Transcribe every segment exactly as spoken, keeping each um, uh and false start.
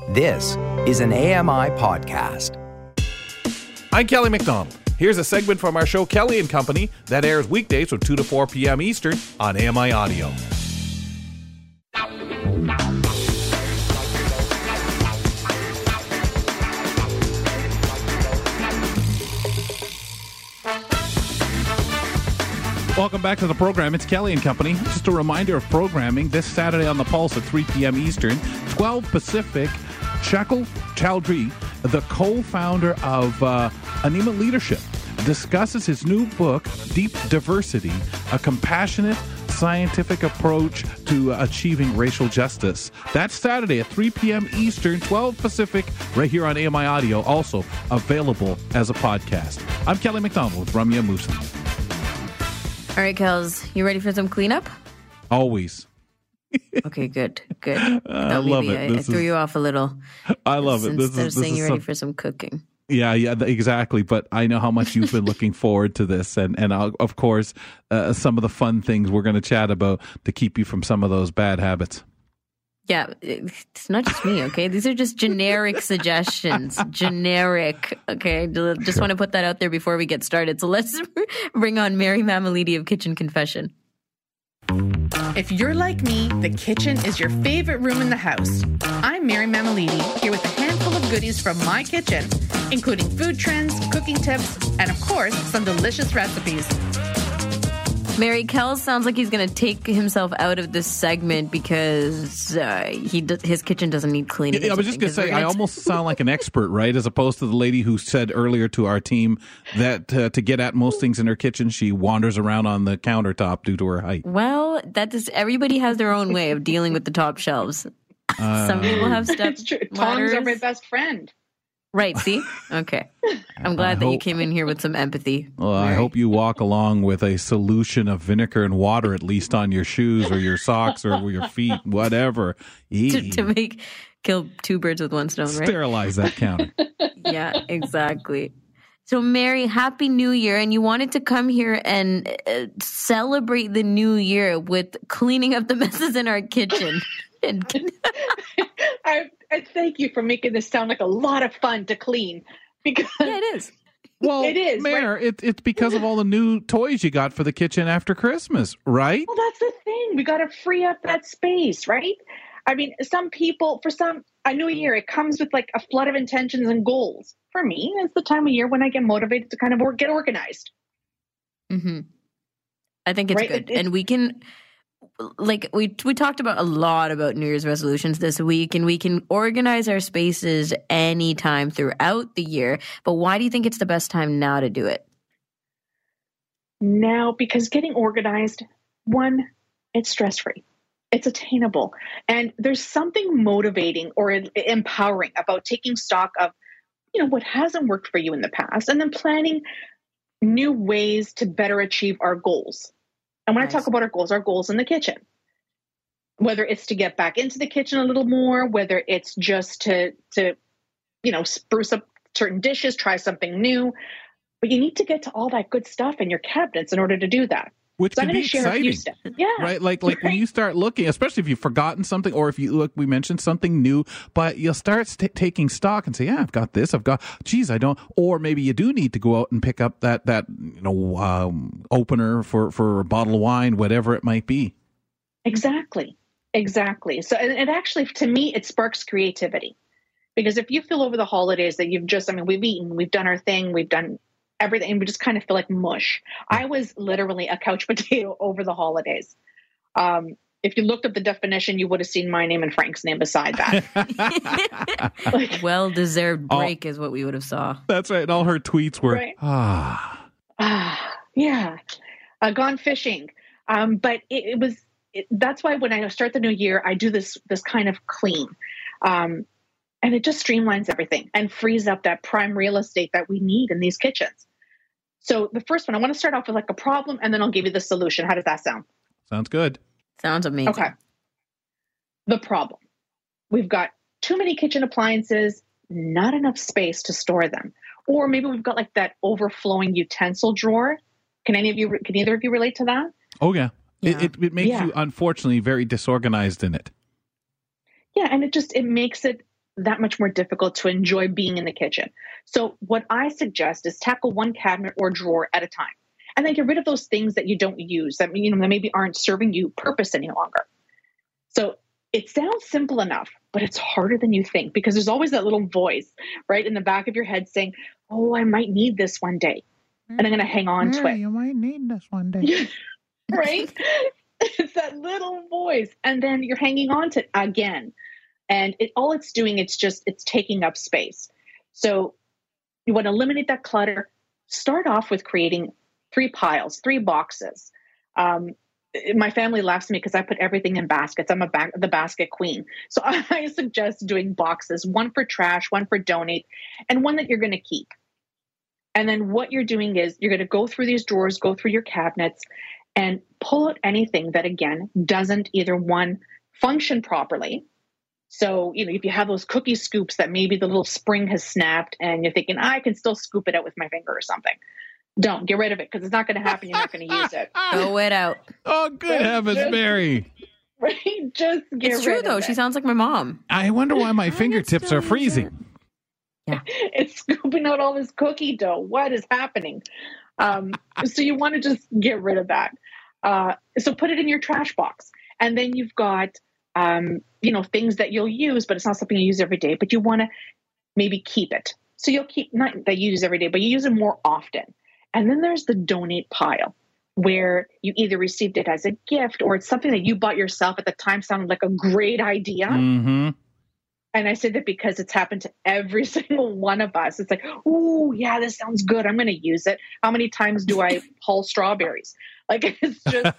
This is an A M I podcast. I'm Kelly McDonald. Here's a segment from our show Kelly and Company that airs weekdays from two to four p.m. Eastern on A M I Audio. Welcome back to the program. It's Kelly and Company. Just a reminder of programming this Saturday on the Pulse at three p.m. Eastern, twelve Pacific. Shakil Chowdhury, the co-founder of uh, Anima Leadership, discusses his new book, Deep Diversity, a compassionate, scientific approach to achieving racial justice. That's Saturday at three p.m. Eastern, twelve Pacific, right here on A M I Audio, also available as a podcast. I'm Kelly McDonald with Ramya Musa. All right, Kels, you ready for some cleanup? Always. Okay, good, good. I love it. I, I This threw is- you off a little. I love it. This Instead is of this saying is you're ready some- for some cooking. Yeah, yeah, th- exactly. But I know how much you've been looking forward to this, and and I'll, of course, uh, some of the fun things we're going to chat about to keep you from some of those bad habits. Yeah, it's not just me, okay? These are just generic suggestions. Generic, okay? Just want to put that out there before we get started. So let's bring on Mary Mamalidi of Kitchen Confession. If you're like me, the kitchen is your favorite room in the house. I'm Mary Mamalidi, here with a handful of goodies from my kitchen, including food trends, cooking tips, and of course, some delicious recipes. Mary, Kels sounds like he's going to take himself out of this segment because uh, he d- his kitchen doesn't need cleaning. Yeah, I was just going to say, I almost sound like an expert, right? As opposed to the lady who said earlier to our team that uh, to get at most things in her kitchen, she wanders around on the countertop due to her height. Well, that is, everybody has their own way of dealing with the top shelves. Uh, Some people have step It's true. Tongs are my best friend. Right, see? Okay. I'm glad I that you hope- came in here with some empathy. Well, I Mary. hope you walk along with a solution of vinegar and water, at least on your shoes or your socks or your feet, whatever. to, Eee. to make kill two birds with one stone, right? Sterilize that counter. Yeah, exactly. So, Mary, Happy New Year. And you wanted to come here and uh, celebrate the new year with cleaning up the messes in our kitchen. And I, I thank you for making this sound like a lot of fun to clean. Because yeah, it is. Well, It is, Mayor, right? it, it's because of all the new toys you got for the kitchen after Christmas, right? Well, that's the thing. We got to free up that space, right? I mean, some people, for some, a new year, it comes with like a flood of intentions and goals. For me, it's the time of year when I get motivated to kind of work, get organized. Mm-hmm. I think it's Right, good. it- it- and we can, like, we we talked about a lot about New Year's resolutions this week, and we can organize our spaces anytime throughout the year. But why do you think it's the best time now to do it? Now, because getting organized, one, it's stress-free. It's attainable. And there's something motivating or empowering about taking stock of, you know, what hasn't worked for you in the past, and then planning new ways to better achieve our goals. And when Nice. I talk about our goals, our goals in the kitchen, whether it's to get back into the kitchen a little more, whether it's just to, to, you know, spruce up certain dishes, try something new, but you need to get to all that good stuff in your cabinets in order to do that. Which So I'm can going be to share a few exciting, steps. Yeah. right? Like, like when you start looking, especially if you've forgotten something, or if you look, we mentioned something new, but you'll start st- taking stock and say, "Yeah, I've got this. I've got, geez, I don't." Or maybe you do need to go out and pick up that that you know um, opener for for a bottle of wine, whatever it might be. Exactly. Exactly. So, and it actually, to me, it sparks creativity. Because if you feel over the holidays that you've just, I mean, we've eaten, we've done our thing, we've done everything, and we just kind of feel like mush. I was literally a couch potato over the holidays. Um, if you looked up the definition, you would have seen my name and Frank's name beside that. Like, Well-deserved Oh. break is what we would have saw. That's right. And all her tweets were, Right. "Ah." ah, yeah, uh, gone fishing. Um, but it, it was, it, that's why when I start the new year, I do this, this kind of clean. Um, and it just streamlines everything and frees up that prime real estate that we need in these kitchens. So the first one, I want to start off with like a problem, and then I'll give you the solution. How does that sound? Sounds good. Sounds amazing. Okay. The problem. We've got too many kitchen appliances, not enough space to store them. Or maybe we've got like that overflowing utensil drawer. Can any of you, can either of you relate to that? Oh yeah, Yeah. It, it it makes Yeah. you unfortunately very disorganized in it. Yeah. And it just, it makes it that much more difficult to enjoy being in the kitchen. So what I suggest is tackle one cabinet or drawer at a time, and then get rid of those things that you don't use, that, you know, that maybe aren't serving you purpose any longer. So it sounds simple enough, but it's harder than you think, because there's always that little voice right in the back of your head saying, oh, I might need this one day, and I'm going to hang on Mary, to it. You might need this one day. Right? It's that little voice. And then you're hanging on to it again. And it, all it's doing, it's just, it's taking up space. So you want to eliminate that clutter. Start off with creating three piles, three boxes. Um, my family laughs at me because I put everything in baskets. I'm a ba- the basket queen. So I suggest doing boxes, one for trash, one for donate, and one that you're going to keep. And then what you're doing is you're going to go through these drawers, go through your cabinets, and pull out anything that, again, doesn't either, one, function properly. So, you know, if you have those cookie scoops that maybe the little spring has snapped and you're thinking, I can still scoop it out with my finger or something. Don't. Get rid of it, because it's not going to happen. You're not going to use it. Throw it out. Oh, good Right, heavens, just- Mary. Right? Just get It's true, rid though. of She it. sounds like my mom. I wonder why my fingertips still are use freezing. It's scooping out all this cookie dough. What is happening? Um, so you want to just get rid of that. Uh, so put it in your trash box. And then you've got, um, you know, things that you'll use, but it's not something you use every day, but you want to maybe keep it. So you'll keep, not that you use every day, but you use it more often. And then there's the donate pile, where you either received it as a gift or it's something that you bought yourself at the time, sounded like a great idea. Mm-hmm. And I say that because it's happened to every single one of us. It's like, oh, yeah, this sounds good. I'm going to use it. How many times do I pull strawberries? Like, it's just,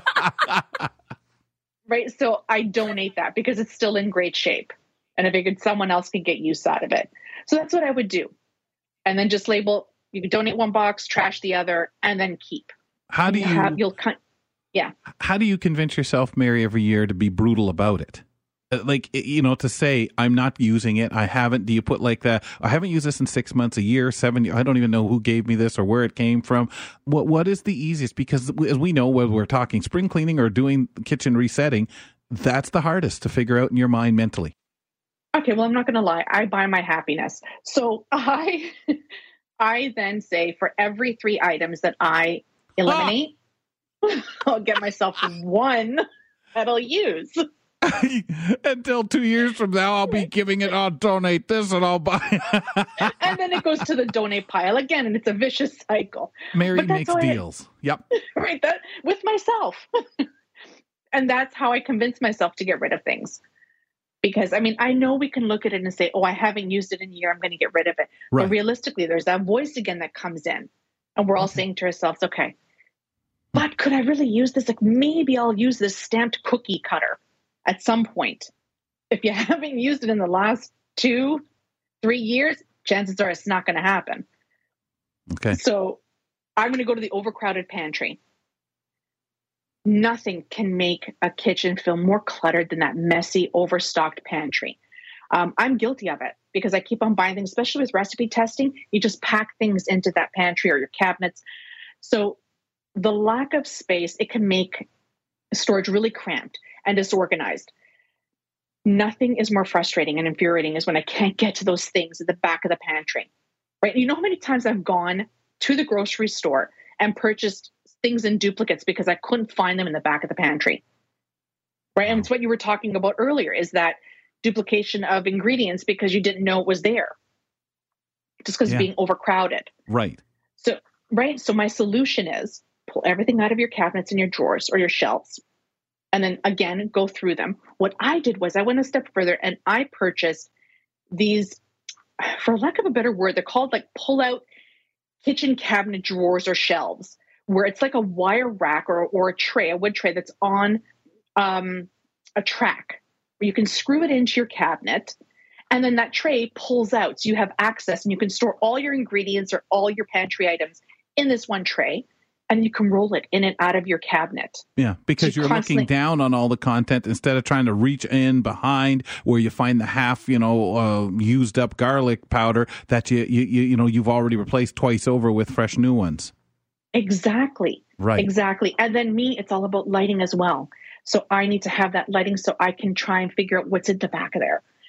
right? So I donate that because it's still in great shape. And I figured someone else could get use out of it. So that's what I would do. And then just label, you can donate one box, trash the other, and then keep. How do you, have, you'll con- yeah. how do you convince yourself, Mary, every year to be brutal about it? Uh, Like, you know, to say, I'm not using it. I haven't. Do you put like that? I haven't used this in six months, a year, seven years. I don't even know who gave me this or where it came from. What What is the easiest? Because as we know, whether we're talking spring cleaning or doing kitchen resetting, that's the hardest to figure out in your mind mentally. Okay, well, I'm not going to lie. I buy my happiness. So I, I then say for every three items that I eliminate, I'll get myself one that I'll use. Until two years from now, I'll be giving it, I'll donate this and I'll buy. And then it goes to the donate pile again, and it's a vicious cycle. Mary But that's makes how I- deals. Yep. Right, that with myself. And that's how I convince myself to get rid of things. Because, I mean, I know we can look at it and say, oh, I haven't used it in a year, I'm going to get rid of it. Right. But realistically, there's that voice again that comes in. And we're all Okay. saying to ourselves, okay, but could I really use this? Like, maybe I'll use this stamped cookie cutter at some point. If you haven't used it in the last two, three years, chances are it's not going to happen. Okay. So I'm going to go to the overcrowded pantry. Nothing can make a kitchen feel more cluttered than that messy, overstocked pantry. Um, I'm guilty of it because I keep on buying things, especially with recipe testing. You just pack things into that pantry or your cabinets. So the lack of space, it can make storage really cramped and disorganized. Nothing is more frustrating and infuriating is when I can't get to those things at the back of the pantry, right? You know how many times I've gone to the grocery store and purchased things in duplicates because I couldn't find them in the back of the pantry, right? And it's what you were talking about earlier, is that duplication of ingredients because you didn't know it was there, just because Yeah. of being overcrowded. Right. So, right. So my solution is pull everything out of your cabinets and your drawers or your shelves, and then again, go through them. What I did was I went a step further and I purchased these, for lack of a better word, they're called like pull out kitchen cabinet drawers or shelves, where it's like a wire rack or, or a tray, a wood tray that's on um, a track where you can screw it into your cabinet. And then that tray pulls out. So you have access and you can store all your ingredients or all your pantry items in this one tray. And you can roll it in and out of your cabinet. Yeah, because So you're constantly- looking down on all the content instead of trying to reach in behind where you find the half, you know, uh, used up garlic powder that you, you, you, you know, you've already replaced twice over with fresh new ones. Exactly. Right. Exactly. And then me, it's all about lighting as well. So I need to have that lighting so I can try and figure out what's in the back of there.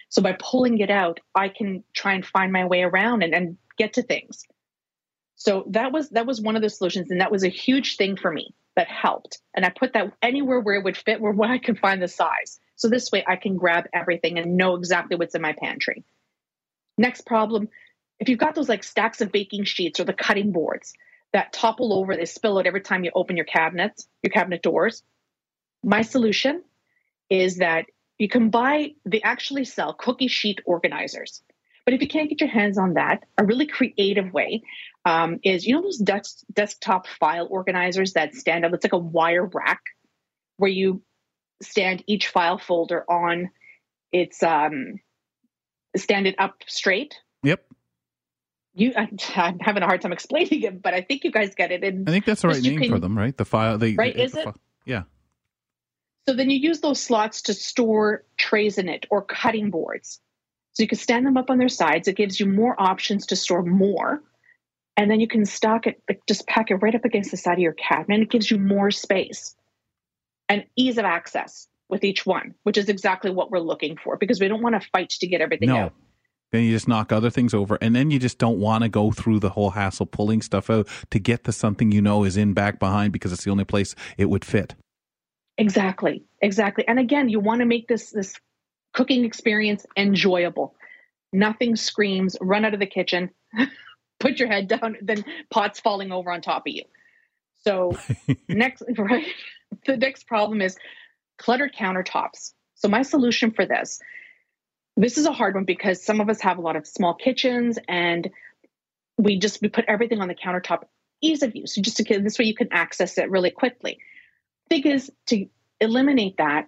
So by pulling it out, I can try and find my way around and, and get to things. So that was that was one of the solutions, and that was a huge thing for me that helped. And I put that anywhere where it would fit, where, where I could find the size. So this way I can grab everything and know exactly what's in my pantry. Next problem, if you've got those like stacks of baking sheets or the cutting boards that topple over, they spill out every time you open your cabinets, your cabinet doors. My solution is that you can buy, they actually sell cookie sheet organizers. But if you can't get your hands on that, a really creative way um, is, you know, those desk, desktop file organizers that stand up? It's like a wire rack where you stand each file folder on its, um, stand it up straight. Yep. You, I, I'm having a hard time explaining it, but I think you guys get it. And I think that's the right name can, for them, right? The file. They, right, they, is the it? Fi- yeah. So then you use those slots to store trays in it or cutting boards. So you can stand them up on their sides. It gives you more options to store more. And then you can stock it, like just pack it right up against the side of your cabinet. It gives you more space and ease of access with each one, which is exactly what we're looking for, because we don't want to fight to get everything no. out. Then you just knock other things over, and then you just don't want to go through the whole hassle pulling stuff out to get to something you know is in back behind because it's the only place it would fit. Exactly, exactly. And again, you want to make this this cooking experience enjoyable. Nothing screams, run out of the kitchen, put your head down, then pots falling over on top of you. So next, right, the next problem is cluttered countertops. So my solution for this, this is a hard one because some of us have a lot of small kitchens and we just, we put everything on the countertop, ease of use. So just to, this way you can access it really quickly. Thing is, to eliminate that,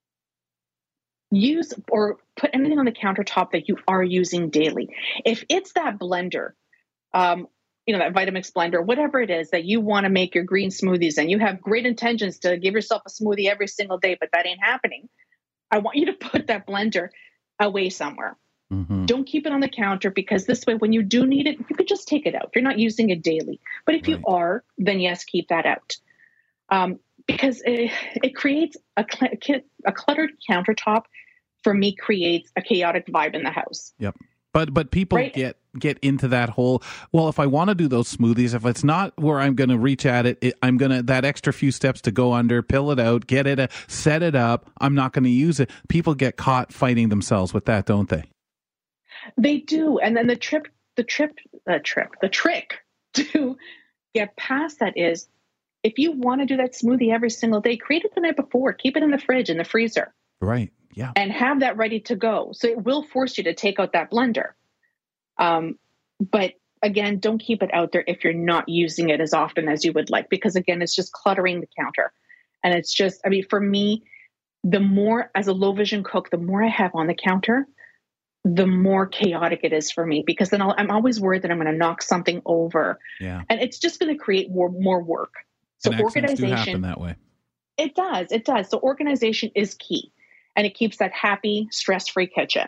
use or put anything on the countertop that you are using daily. If it's that blender, um, you know, that Vitamix blender, whatever it is that you want to make your green smoothies and you have great intentions to give yourself a smoothie every single day, but that ain't happening, I want you to put that blender away somewhere. Mm-hmm. Don't keep it on the counter, because this way, when you do need it, you could just take it out. If you're not using it daily. But if right. you are, then yes, keep that out. Um, because it, it creates a, cl- a cluttered countertop, for me, creates a chaotic vibe in the house. Yep. But but people right? get get into that whole, well, if I want to do those smoothies, if it's not where I'm going to reach at it, it, I'm going to, that extra few steps to go under, pill it out, get it, uh, set it up, I'm not going to use it. People get caught fighting themselves with that, don't they? They do. And then the trip, the trip, the trip, the trick to get past that is, if you want to do that smoothie every single day, create it the night before, keep it in the fridge, in the freezer. Right. Yeah. And have that ready to go. So it will force you to take out that blender. Um, but again, don't keep it out there if you're not using it as often as you would like, because again, it's just cluttering the counter. And it's just, I mean, for me, the more, as a low vision cook, the more I have on the counter, the more chaotic it is for me, because then I'll, I'm always worried that I'm going to knock something over. Yeah. And it's just going to create more, more work. So and organization do happen that way. It does. It does. So organization is key, and it keeps that happy, stress-free kitchen.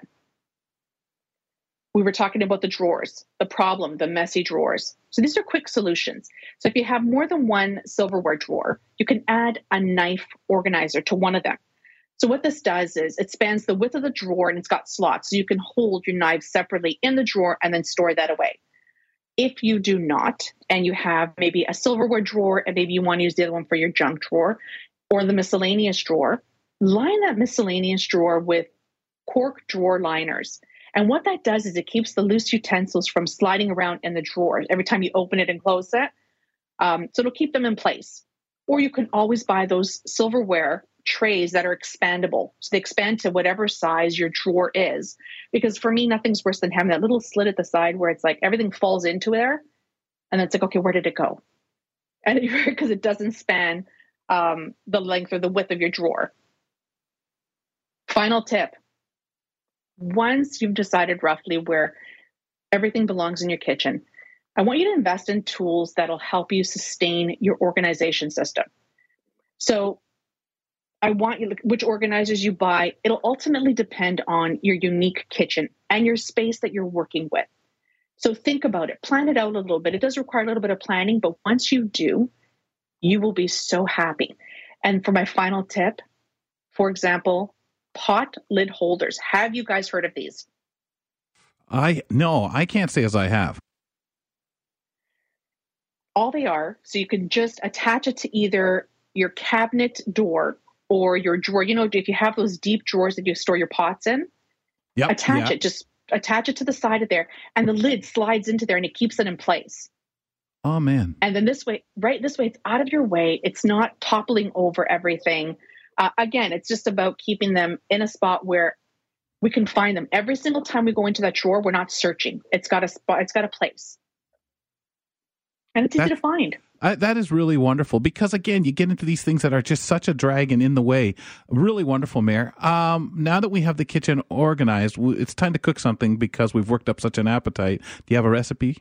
We were talking about the drawers, the problem, the messy drawers. So these are quick solutions. So if you have more than one silverware drawer, you can add a knife organizer to one of them. So what this does is it spans the width of the drawer and it's got slots. So you can hold your knives separately in the drawer and then store that away. If you do not, and you have maybe a silverware drawer and maybe you want to use the other one for your junk drawer or the miscellaneous drawer, line that miscellaneous drawer with cork drawer liners. And what that does is it keeps the loose utensils from sliding around in the drawer every time you open it and close it. Um, so it'll keep them in place. Or you can always buy those silverware trays that are expandable. So they expand to whatever size your drawer is. Because for me, nothing's worse than having that little slit at the side where it's like everything falls into there. And it's like, okay, where did it go? And because it doesn't span um, the length or the width of your drawer. Final tip. Once you've decided roughly where everything belongs in your kitchen, I want you to invest in tools that'll help you sustain your organization system. So I want you, which organizers you buy, it'll ultimately depend on your unique kitchen and your space that you're working with. So think about it, plan it out a little bit. It does require a little bit of planning, but once you do, you will be so happy. And for my final tip, for example, pot lid holders. Have you guys heard of these? I no, I can't say as I have. All they are, so you can just attach it to either your cabinet door or your drawer. You know, if you have those deep drawers that you store your pots in, Yep, attach yep. it, just attach it to the side of there, and the lid slides into there and it keeps it in place. Oh, man. And then this way, right, this way, it's out of your way. It's not toppling over everything. Uh, again, it's just about keeping them in a spot where we can find them. Every single time we go into that drawer, we're not searching. It's got a spot, it's got a place. And it's easy That- to find. I, that is really wonderful because, again, you get into these things that are just such a drag and in the way. Really wonderful, Mayor. Um, now that we have the kitchen organized, w- it's time to cook something because we've worked up such an appetite. Do you have a recipe?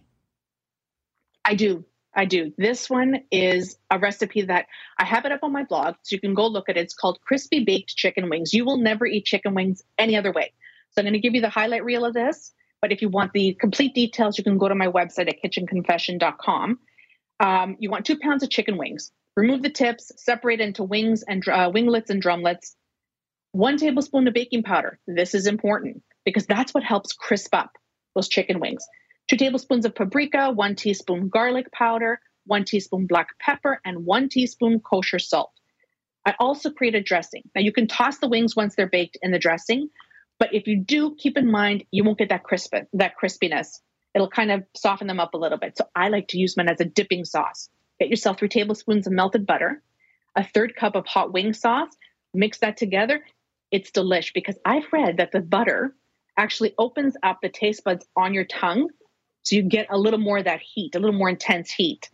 I do. I do. This one is a recipe that I have it up on my blog, so you can go look at it. It's called Crispy Baked Chicken Wings. You will never eat chicken wings any other way. So I'm going to give you the highlight reel of this. But if you want the complete details, you can go to my website at kitchen confession dot com. Um, you want two pounds of chicken wings. Remove the tips, separate into wings and uh, winglets and drumlets. One tablespoon of baking powder. This is important because that's what helps crisp up those chicken wings. Two tablespoons of paprika, one teaspoon garlic powder, one teaspoon black pepper, and one teaspoon kosher salt. I also create a dressing. Now you can toss the wings once they're baked in the dressing, but if you do, keep in mind you won't get that crisp, that crispiness. It'll kind of soften them up a little bit. So I like to use mine as a dipping sauce. Get yourself three tablespoons of melted butter, a third cup of hot wing sauce, mix that together. It's delish because I've read that the butter actually opens up the taste buds on your tongue. So you get a little more of that heat, a little more intense heat.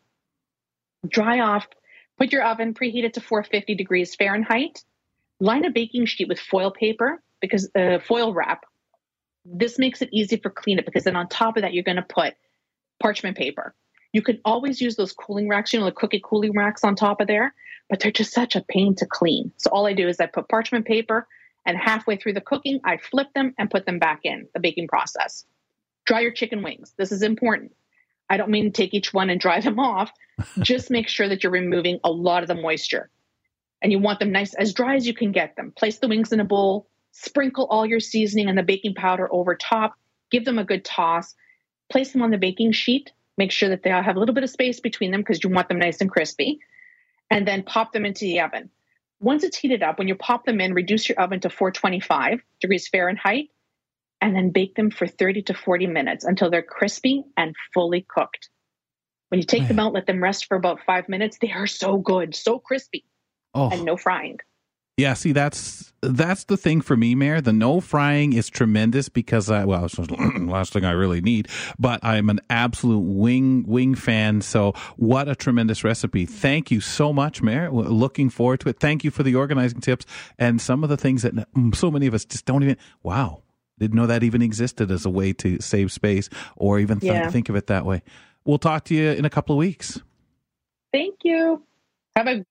Dry off, put your oven, preheat it to four hundred fifty degrees Fahrenheit. Line a baking sheet with foil paper because uh, foil wrap. This makes it easy for cleanup because then on top of that, you're going to put parchment paper. You can always use those cooling racks, you know, the cookie cooling racks on top of there, but they're just such a pain to clean. So all I do is I put parchment paper and halfway through the cooking, I flip them and put them back in the baking process. Dry your chicken wings. This is important. I don't mean to take each one and dry them off. Just make sure that you're removing a lot of the moisture. And you want them nice, as dry as you can get them. Place the wings in a bowl. Sprinkle all your seasoning and the baking powder over top. Give them a good toss. Place them on the baking sheet. Make sure that they have a little bit of space between them because you want them nice and crispy. And then pop them into the oven. Once it's heated up, when you pop them in, reduce your oven to four twenty-five degrees Fahrenheit and then bake them for thirty to forty minutes until they're crispy and fully cooked. When you take Man. them out, let them rest for about five minutes. They are so good, so crispy, Oh, and no frying. yeah. See, that's that's the thing for me, Mayor. The no frying is tremendous because I well, it's the last thing I really need. But I'm an absolute wing wing fan. So what a tremendous recipe! Thank you so much, Mayor. We're looking forward to it. Thank you for the organizing tips and some of the things that so many of us just don't even. Wow, didn't know that even existed as a way to save space or even th- Yeah. think of it that way. We'll talk to you in a couple of weeks. Thank you. Have a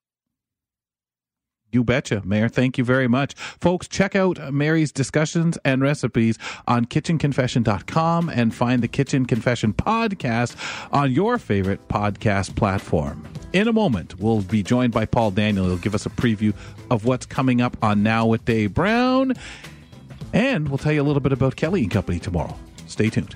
You betcha, Mayor. Thank you very much. Folks, check out Mary's discussions and recipes on kitchen confession dot com and find the Kitchen Confession podcast on your favorite podcast platform. In a moment, we'll be joined by Paul Daniel. He'll give us a preview of what's coming up on Now with Dave Brown. And we'll tell you a little bit about Kelly and Company tomorrow. Stay tuned.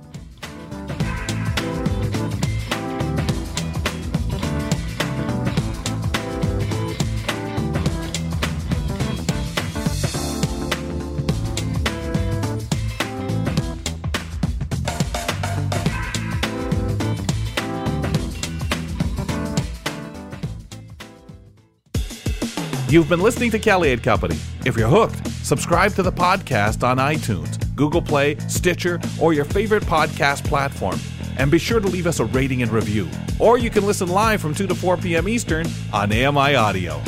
You've been listening to Kelly and Company. If you're hooked, subscribe to the podcast on iTunes, Google Play, Stitcher, or your favorite podcast platform. And be sure to leave us a rating and review. Or you can listen live from two to four p.m. Eastern on A M I Audio.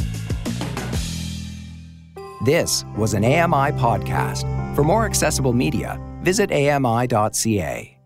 This was an A M I podcast. For more accessible media, visit A M I dot C A.